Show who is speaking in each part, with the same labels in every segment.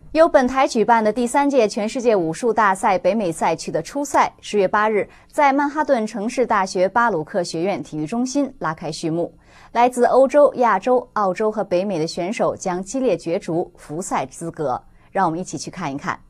Speaker 1: 由本台举办的第3届全世界武术大赛北美赛区的初赛，10月8日在曼哈顿城市大学巴鲁克学院体育中心拉开序幕。来自欧洲、亚洲、澳洲和北美的选手将激烈角逐复赛资格。让我们一起去看一看。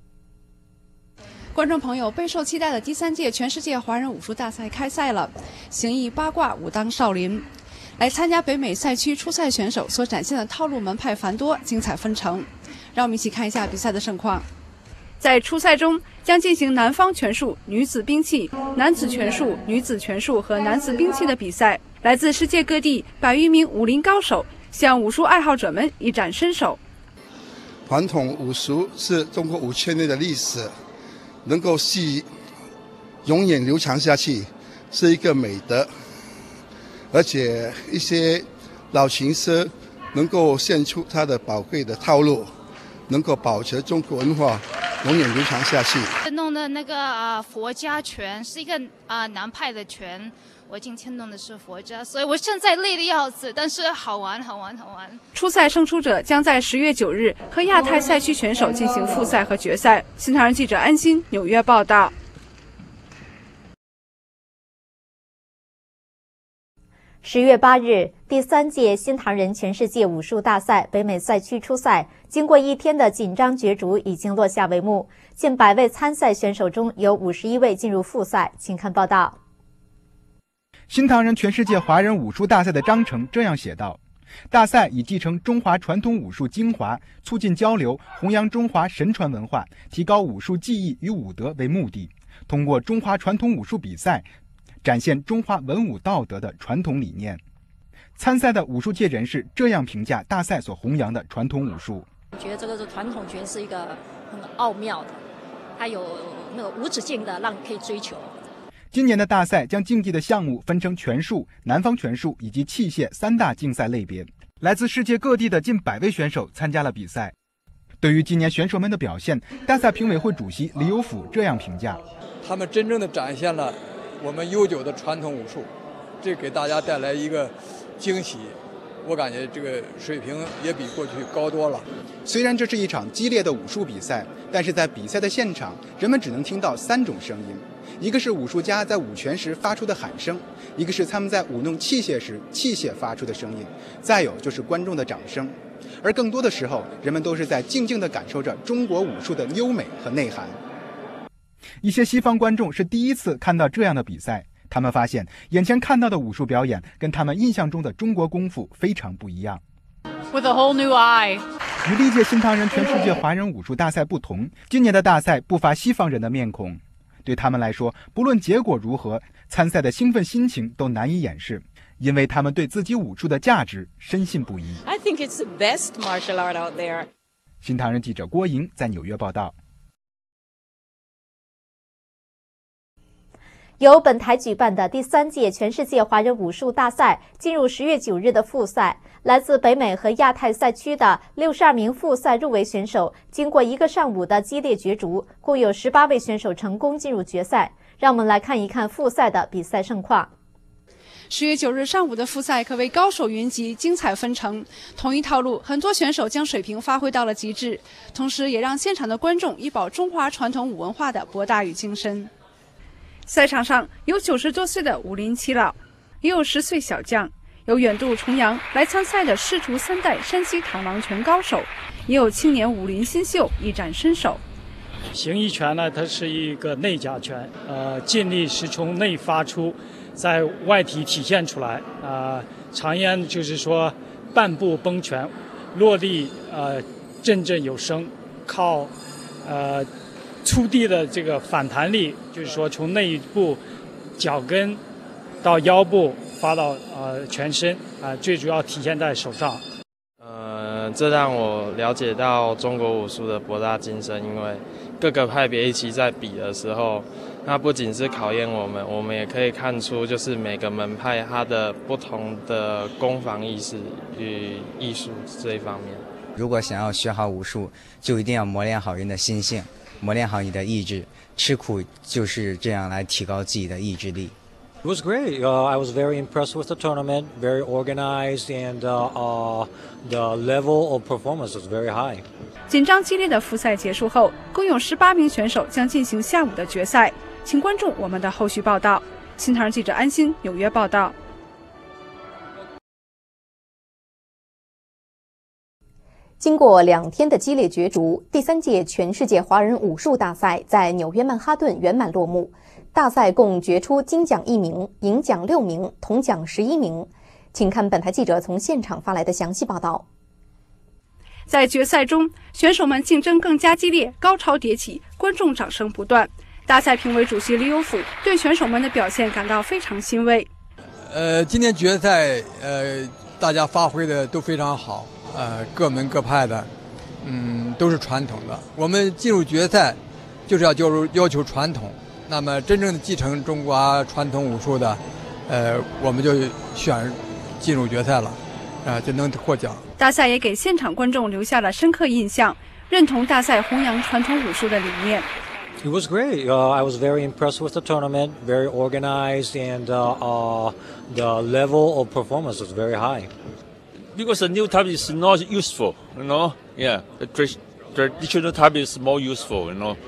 Speaker 2: 观众朋友，备受期待的第3届全世界华人武术大赛开赛了，形意八卦，武当少林。来参加北美赛区初赛选手所展现的套路门派繁多，精彩纷呈。让我们一起看一下比赛的盛况。在初赛中将进行男方拳术、女子兵器、男子拳术、女子拳术和男子兵器的比赛。来自世界各地100余名武林高手向武术爱好者们一展身手。
Speaker 3: 传统武术是中国5000年的历史，能够永远流传下去，是一个美德。而且一些老琴师能够献出他的宝贵的套路，能够保持中国文化永远流传下去。
Speaker 4: 弄的那个佛家拳是一个南派的拳，我今天弄的是佛家，所以我现在累得要死，但是好玩。
Speaker 2: 初赛胜出者将在10月9日和亚太赛区选手进行复赛和决赛。新唐人记者安心纽约报道。
Speaker 5: 10月8日，第3届新唐人全世界武术大赛北美赛区初赛，经过1天的紧张角逐，已经落下帷幕。近100位参赛选手中有51位进入复赛，请看报道。
Speaker 6: 新唐人全世界华人武术大赛的章程这样写道：大赛以继承中华传统武术精华，促进交流，弘扬中华神传文化，提高武术技艺与武德为目的，通过中华传统武术比赛展现中华文武道德的传统理念。参赛的武术界人士这样评价大赛所弘扬的传统武术：
Speaker 7: 我觉得这个传统拳是一个很奥妙的，它有那个无止境的让可以追求。
Speaker 6: 今年的大赛将竞技的项目分成拳术、南方拳术以及器械3大竞赛类别。来自世界各地的近100位选手参加了比赛。对于今年选手们的表现，大赛评委会主席李有甫这样评价：
Speaker 8: 他们真正的展现了我们悠久的传统武术，这给大家带来一个惊喜。我感觉这个水平也比过去高多了。
Speaker 6: 虽然这是一场激烈的武术比赛，但是在比赛的现场，人们只能听到3种声音：一个是武术家在舞拳时发出的喊声，一个是他们在舞弄器械时器械发出的声音，再有就是观众的掌声。而更多的时候，人们都是在静静地感受着中国武术的优美和内涵。一些西方观众是第一次看到这样的比赛，他们发现眼前看到的武术表演跟他们印象中的中国功夫非常不一样。
Speaker 2: With a whole new eye。
Speaker 6: 与历届新唐人全世界华人武术大赛不同，今年的大赛不乏西方人的面孔。对他们来说，不论结果如何，参赛的兴奋心情都难以掩饰，因为他们对自己武术的价值深信不疑。
Speaker 9: I think it's the best martial art out there。
Speaker 6: 新唐人记者郭莹在纽约报道。
Speaker 5: 由本台举办的第3届全世界华人武术大赛进入10月9日的复赛，来自北美和亚太赛区的62名复赛入围选手，经过1个上午的激烈角逐，共有18位选手成功进入决赛。让我们来看一看复赛的比赛盛况。
Speaker 2: 10月9日上午的复赛可谓高手云集，精彩纷呈。同一套路，很多选手将水平发挥到了极致，同时也让现场的观众以饱中华传统武文化的博大与精深。赛场上有90多岁的武林耆老，也有10岁小将，有远渡重洋来参赛的师徒3代山西螳螂拳高手，也有青年武林新秀一展身手。
Speaker 10: 形意拳呢，它是一个内家拳，劲力是从内发出，在外体体现出来。常言就是说，半步崩拳，落力阵阵有声，靠粗地的这个反弹力，就是说从内部脚跟到腰部发到全身最主要体现在手上。
Speaker 11: 这让我了解到中国武术的博大精深，因为各个派别一起在比的时候，那不仅是考验我们也可以看出就是每个门派它的不同的攻防意识与艺术这一方面。
Speaker 12: 如果想要学好武术，就一定要磨练好人的心性，磨练好你的意志，吃苦就是这样来提高自己的意志力。
Speaker 13: It was great. I was very impressed with the tournament, very organized, and the level of performance was very high.
Speaker 2: 紧张激烈的复赛结束后，共有18名选手将进行下午的决赛，请关注我们的后续报道。新唐人记者安心纽约报道。
Speaker 5: 经过2天的激烈角逐，第3届全世界华人武术大赛在纽约曼哈顿圆满落幕。大赛共决出金奖1名，银奖6名，铜奖11名。请看本台记者从现场发来的详细报道。
Speaker 2: 在决赛中，选手们竞争更加激烈，高潮迭起，观众掌声不断。大赛评委主席李有甫对选手们的表现感到非常欣慰。
Speaker 8: 今天决赛大家发挥的都非常好，各门各派的，都是传统的。我们进入决赛就是要求传统。那么真正的继承中国传统武术的，我们就选进入决赛了，就能获奖。
Speaker 2: 大赛也给现场观众留下了深刻印象，认同大赛弘扬传统武术的理念。
Speaker 13: It was great. I was very impressed with the tournament, very organized, and the level of performance was very high.
Speaker 14: Because the new type is not useful, you know. Yeah, the traditional type is more useful, you know.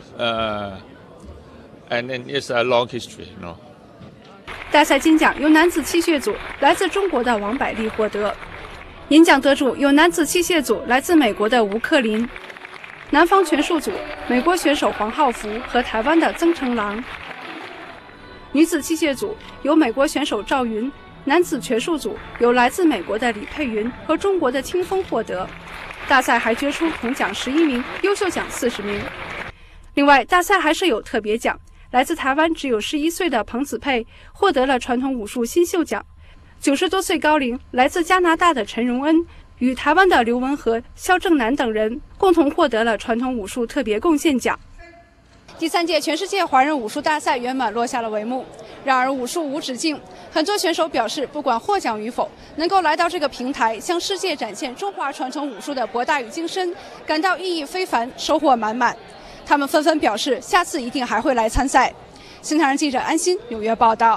Speaker 14: And it's a long history, you know.
Speaker 2: 大赛金奖由男子器械组来自中国的王百利获得，银奖得主由男子器械组来自美国的吴克林，南方拳术组美国选手黄浩福和台湾的曾成郎，女子器械组由美国选手赵云，男子拳术组由来自美国的李佩云和中国的清风获得。大赛还决出铜奖11名，优秀奖40名。另外，大赛还设有特别奖，来自台湾只有11岁的彭子佩获得了传统武术新秀奖，90多岁高龄来自加拿大的陈荣恩与台湾的刘文和、肖正南等人共同获得了传统武术特别贡献奖。第3届全世界华人武术大赛圆满落下了帷幕。然而武术无止境，很多选手表示，不管获奖与否，能够来到这个平台，向世界展现中华传统武术的博大与精深，感到意义非凡，收获满满。他们纷纷表示，下次一定还会来参赛。新唐人记者安心纽约报道。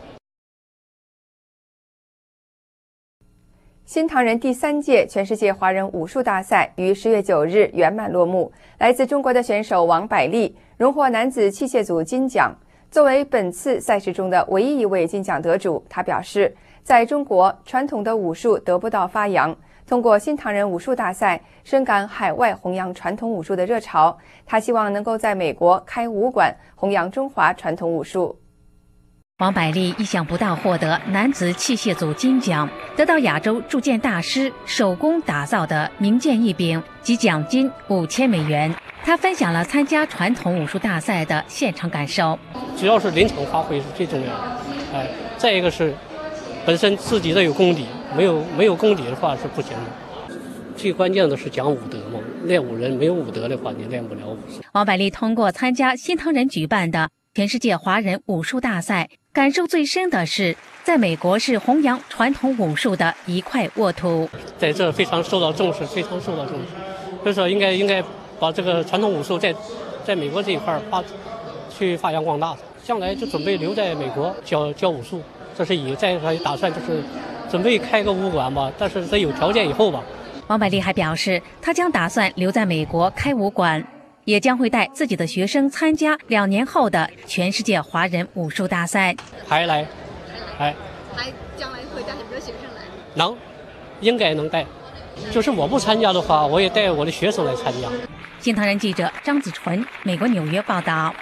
Speaker 15: 新唐人第3届全世界华人武术大赛于10月9日圆满落幕。来自中国的选手王百利荣获男子器械组金奖。作为本次赛事中的唯一一位金奖得主，他表示，在中国传统的武术得不到发扬，通过新唐人武术大赛深感海外弘扬传统武术的热潮。他希望能够在美国开武馆，弘扬中华传统武术。
Speaker 16: 王百利意想不到获得男子器械组金奖，得到亚洲铸剑大师手工打造的名剑一柄及奖金5000美元。他分享了参加传统武术大赛的现场感受。
Speaker 17: 主要是临场发挥是最重要的，再一个是本身自己的有功底，没有功底的话是不行的。最关键的是讲武德嘛，练武人没有武德的话，你练不了武术。
Speaker 16: 王百利通过参加新唐人举办的全世界华人武术大赛，感受最深的是在美国是弘扬传统武术的一块沃土，
Speaker 17: 在这非常受到重视，非常受到重视。所以说应该把这个传统武术在美国这一块去发扬光大，将来就准备留在美国教武术。这是再打算就是准备开个武馆吧，但是在有条件以后吧。
Speaker 16: 王百利还表示，他将打算留在美国开武馆，也将会带自己的学生参加2年后的全世界华人武术大赛。
Speaker 17: 还
Speaker 18: 将来会带很多学生来？
Speaker 17: 应该能带。就是我不参加的话，我也带我的学生来参加。
Speaker 16: 新唐人记者张子纯，美国纽约报道。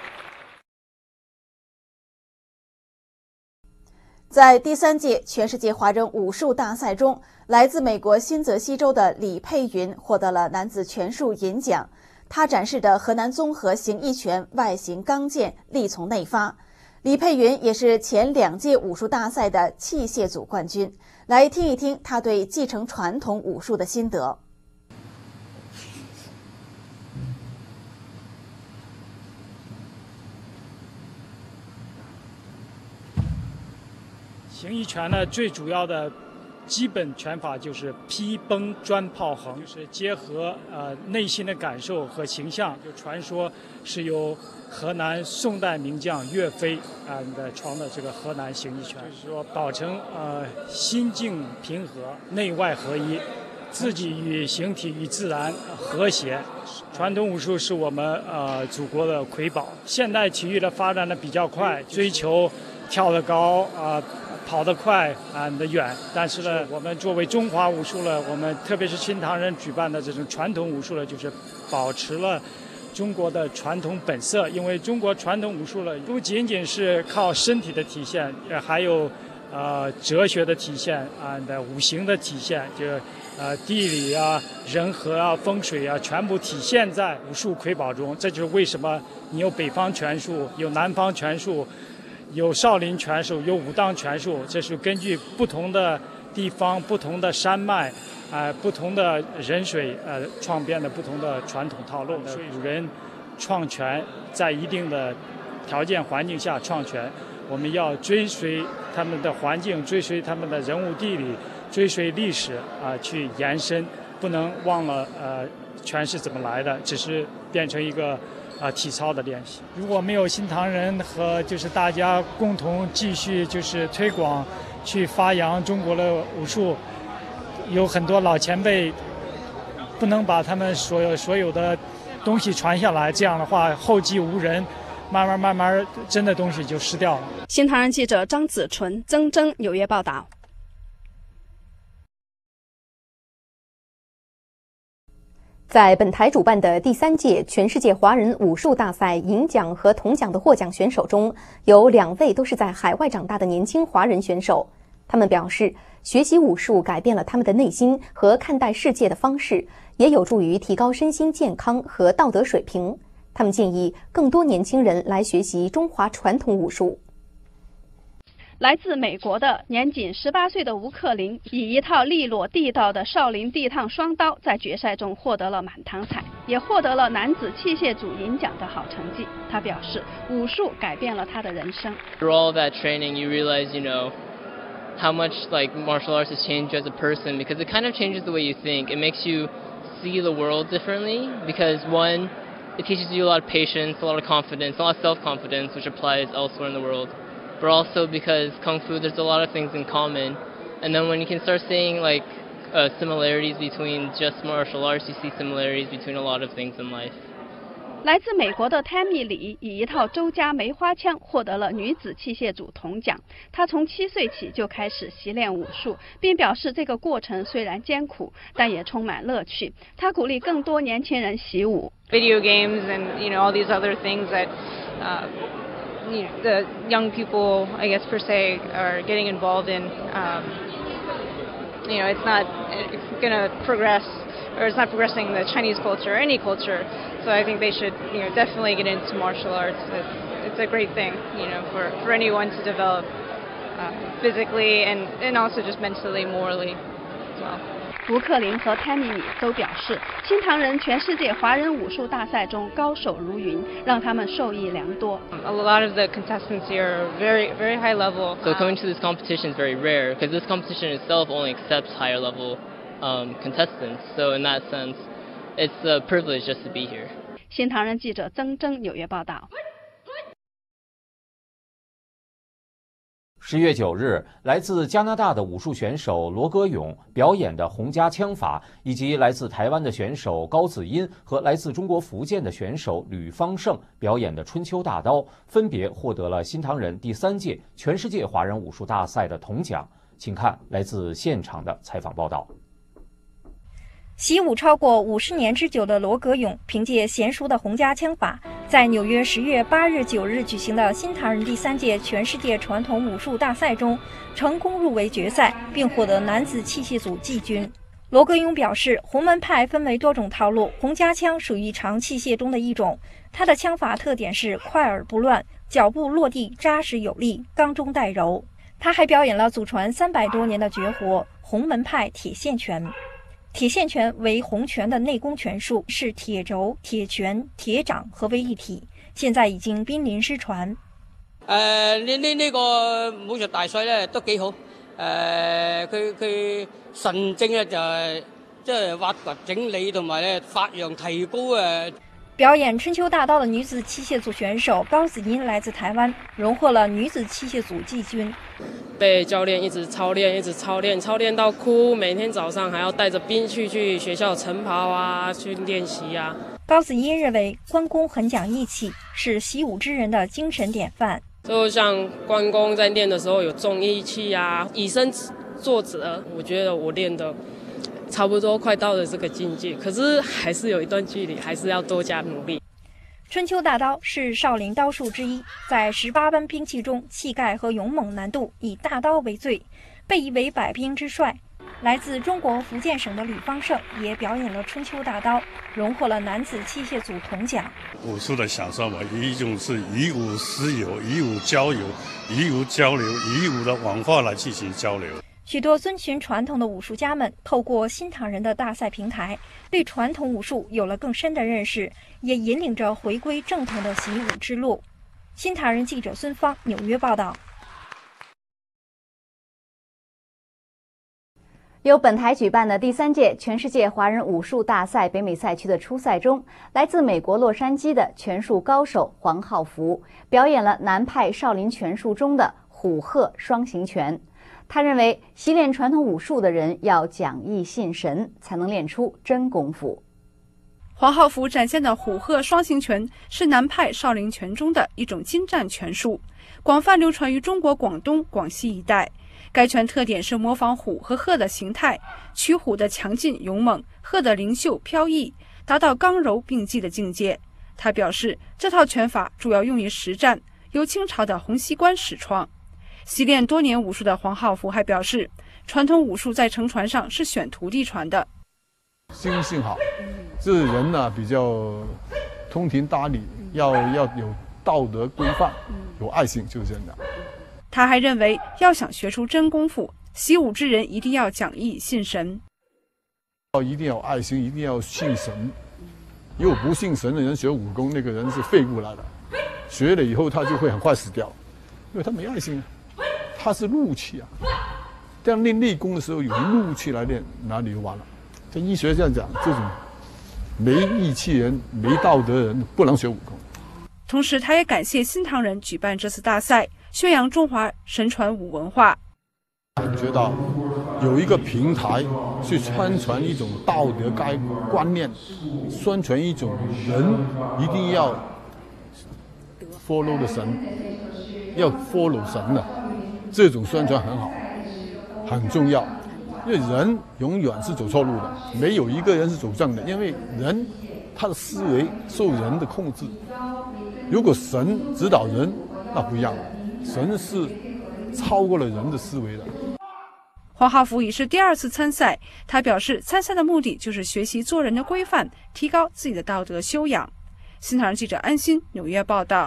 Speaker 19: 在第3届全世界华人武术大赛中，来自美国新泽西州的李佩云获得了男子拳术银奖。他展示的河南综合形意拳外形刚健，力从内发。李佩云也是前2届武术大赛的器械组冠军。来听一听他对继承传统武术的心得。
Speaker 10: 形意拳呢，最主要的基本拳法就是劈崩砖炮横，就是结合内心的感受和形象。就传说是由河南宋代名将岳飞的创的这个河南形意拳，就是说保证心境平和，内外合一，自己与形体与自然和谐。传统武术是我们祖国的瑰宝。现代体育的发展的比较快，追求跳得高跑得快得远，但是呢，我们作为中华武术呢，我们特别是新唐人举办的这种传统武术呢，就是保持了中国的传统本色。因为中国传统武术呢，不仅仅是靠身体的体现，还有哲学的体现五行的体现，就是地理人和风水全部体现在武术瑰宝中。这就是为什么你有北方拳术，有南方拳术，有少林拳术，有武当拳术，这是根据不同的地方、不同的山脉、不同的人水创编的不同的传统套路。古人创拳在一定的条件环境下创拳，我们要追随他们的环境，追随他们的人物地理，追随历史去延伸，不能忘了拳是怎么来的，只是变成一个体操的练习。如果没有新唐人和就是大家共同继续就是推广，去发扬中国的武术，有很多老前辈不能把他们所有的东西传下来，这样的话后继无人，慢慢真的东西就失掉了。
Speaker 2: 新唐人记者张子纯、曾铮纽约报道。
Speaker 1: 在本台主办的第3届全世界华人武术大赛银奖和铜奖的获奖选手中，有2位都是在海外长大的年轻华人选手。他们表示，学习武术改变了他们的内心和看待世界的方式，也有助于提高身心健康和道德水平。他们建议更多年轻人来学习中华传统武术。
Speaker 2: 来自美国的年仅18岁的吴克林，以一套利落地道的少林地趟双刀，在决赛中获得了满堂彩，也获得了男子器械组银奖的好成绩。他表示，武术改变了他的人生。
Speaker 20: Through all that training, you realize, how much martial arts has changed you as a person, because it kind of changes the way you think. It makes you see the world differently, because one, it teaches you a lot of patience, a lot of confidence, a lot of self-confidence, which applies elsewhere in the world. But also because Kung Fu, there's a lot of things in common. And then when you can start seeing similarities between just martial arts, you see similarities between a lot of things in life.
Speaker 2: 来自美国的 Tammy 李以一套周家梅花枪获得了女子器械组铜奖。她从7岁起就开始习练武术，并表示这个过程虽然艰苦，但也充满乐趣。她鼓励更多年轻人习武。
Speaker 21: Video games and all these other things that the young people, I guess per se, are getting involved in. It's not going to progress, or it's not progressing the Chinese culture or any culture. So I think they should, definitely get into martial arts. It's a great thing, for anyone to develop physically and also just mentally, morally as well.
Speaker 2: 吴克林和 Tammy 李都表示，新唐人全世界华人武术大赛中高手如云，让他们受益良多。
Speaker 21: A lot of the contestants here are very, very high level.
Speaker 20: So coming to this competition is very rare, because this competition itself only accepts higher level contestants. So in that sense, it's a privilege just to be here.
Speaker 2: 新唐人记者曾铮纽约报道。
Speaker 22: 10月9日，来自加拿大的武术选手罗格勇表演的洪家枪法，以及来自台湾的选手高子音和来自中国福建的选手吕方胜表演的春秋大刀，分别获得了新唐人第3届全世界华人武术大赛的铜奖。请看来自现场的采访报道。
Speaker 23: 习武超过50年之久的罗格勇，凭借娴熟的洪家枪法，在纽约10月8日、9日举行的新唐人第3届全世界传统武术大赛中，成功入围决赛，并获得男子器械组季军。罗格勇表示，洪门派分为多种套路，洪家枪属于长器械中的一种。他的枪法特点是快而不乱，脚步落地扎实有力，刚中带柔。他还表演了祖传300多年的绝活洪门派铁线拳。铁线拳为洪拳的内功拳术，是铁肘、铁拳、铁掌合为一体，现在已經瀕臨失傳。
Speaker 24: 呢個武術大賽咧都幾好，
Speaker 17: 佢神證咧就係即係挖掘整理同埋咧發揚提高
Speaker 23: 表演春秋大刀的女子器械组选手高子茵来自台湾，荣获了女子器械组季军。
Speaker 3: 被教练一直操练，操练到哭，每天早上还要带着兵去学校晨跑啊，去练习啊。
Speaker 23: 高子茵认为关公很讲义气，是习武之人的精神典范。
Speaker 3: 就像关公在练的时候有重义气啊，以身作则，我觉得我练的差不多快到了这个境界，可是还是有一段距离，还是要多加努力。
Speaker 23: 春秋大刀是少林刀术之一，在18般兵器中，气概和勇猛难度以大刀为最，被誉为百兵之帅。来自中国福建省的吕方胜也表演了春秋大刀，荣获了男子器械组铜奖。
Speaker 4: 武术的享受嘛，一种是以武识友，以武交友，以武交流，以武的文化来进行交流。
Speaker 23: 许多遵循传统的武术家们透过新唐人的大赛平台，对传统武术有了更深的认识，也引领着回归正统的习武之路。新唐人记者孙芳纽约报道。
Speaker 1: 由本台举办的第3届全世界华人武术大赛北美赛区的初赛中，来自美国洛杉矶的拳术高手黄浩福表演了南派少林拳术中的虎鹤双形拳。他认为，习练传统武术的人要讲义信神，才能练出真功夫。
Speaker 2: 黄浩福展现的虎鹤双形拳是南派少林拳中的一种精湛拳术，广泛流传于中国广东、广西一带。该拳特点是模仿虎和鹤的形态，取虎的强劲勇猛，鹤的灵秀飘逸，达到刚柔并济的境界。他表示，这套拳法主要用于实战，由清朝的洪熙官始创。习练多年武术的黄浩福还表示，传统武术在承传上是选徒弟传的。
Speaker 7: 心性好，这人呢比较通情达理，要有道德规范，有爱心，就是这样的。
Speaker 2: 他还认为，要想学出真功夫，习武之人一定要讲义信神，
Speaker 7: 一定要有爱心，一定要信神。如果不信神的人学武功，那个人是废物来的，学了以后他就会很快死掉，因为他没爱心啊。他是怒气啊，这样练内功的时候有怒气来练，哪里就完了？在医学这样讲，这种没义气人、没道德人不能学武功。
Speaker 2: 同时，他也感谢新唐人举办这次大赛，宣扬中华神传武文化。
Speaker 7: 感觉到有一个平台去宣传一种道德观念，宣传一种人一定要 follow 的神，要 follow 神的。这种宣传很好，很重要，因为人永远是走错路的，没有一个人是走正的，因为人他的思维受人的控制。如果神指导人，那不一样了，神是超过了人的思维的。
Speaker 2: 黄浩福已是第2次参赛，他表示，参赛的目的就是学习做人的规范，提高自己的道德修养。新唐人记者安心纽约报道。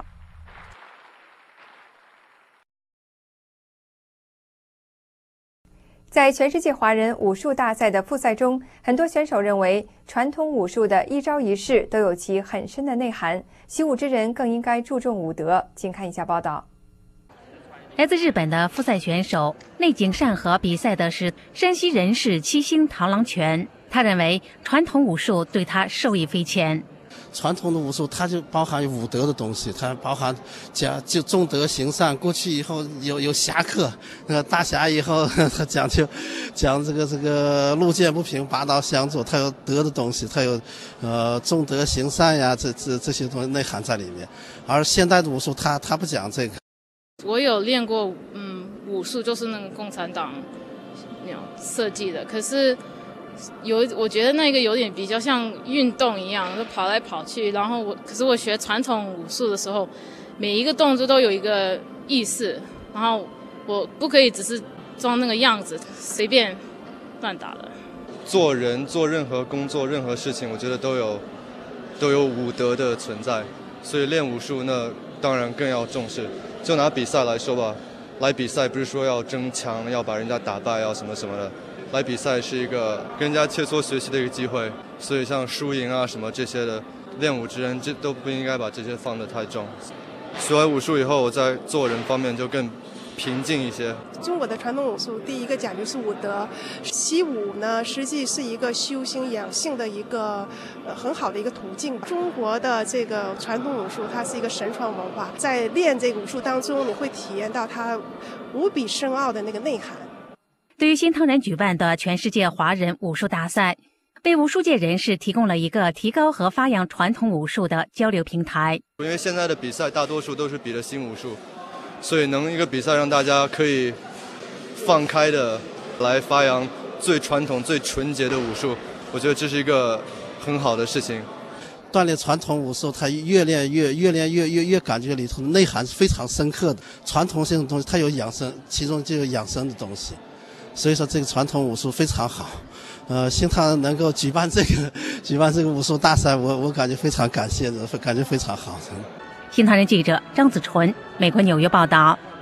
Speaker 15: 在全世界华人武术大赛的复赛中，很多选手认为传统武术的一招一式都有其很深的内涵，习武之人更应该注重武德。请看以下报道。
Speaker 16: 来自日本的复赛选手内井善和比赛的是山西人氏七星螳螂拳，他认为传统武术对他受益匪浅。
Speaker 24: 传统的武术它就包含武德的东西，它包含就重德行善。过去以后有侠客，大侠以后他讲这个路见不平拔刀相助，他有德的东西，他有重德行善呀，这些东西内涵在里面。而现代的武术他不讲这个。
Speaker 3: 我有练过武术，就是那个共产党设计的，可是我觉得那个有点比较像运动一样，就跑来跑去。然后可是我学传统武术的时候，每一个动作都有一个意思，然后我不可以只是装那个样子，随便乱打的。
Speaker 25: 做人做任何工作任何事情，我觉得都有武德的存在，所以练武术那当然更要重视。就拿比赛来说吧，来比赛不是说要争强，要把人家打败，要什么什么的。来比赛是一个跟人家切磋学习的一个机会，所以像输赢啊什么这些的，练武之人这都不应该把这些放得太重。学完武术以后，我在做人方面就更平静一些。
Speaker 5: 中国的传统武术第一个讲究是武德，习武呢实际是一个修心养性的一个很好的一个途径。中国的这个传统武术它是一个神传文化，在练这个武术当中，你会体验到它无比深奥的那个内涵。
Speaker 16: 对于新唐人举办的全世界华人武术大赛，为武术界人士提供了一个提高和发扬传统武术的交流平台。
Speaker 25: 因为现在的比赛大多数都是比的新武术，所以能一个比赛让大家可以放开的来发扬最传统、最纯洁的武术，我觉得这是一个很好的事情。
Speaker 24: 锻炼传统武术，它越练越感觉里头内涵是非常深刻的。传统性的东西它有养生，其中就有养生的东西，所以说这个传统武术非常好。新唐人能够举办这个武术大赛，我感觉非常感谢的，感觉非常好。
Speaker 16: 新唐人记者张子纯，美国纽约报道。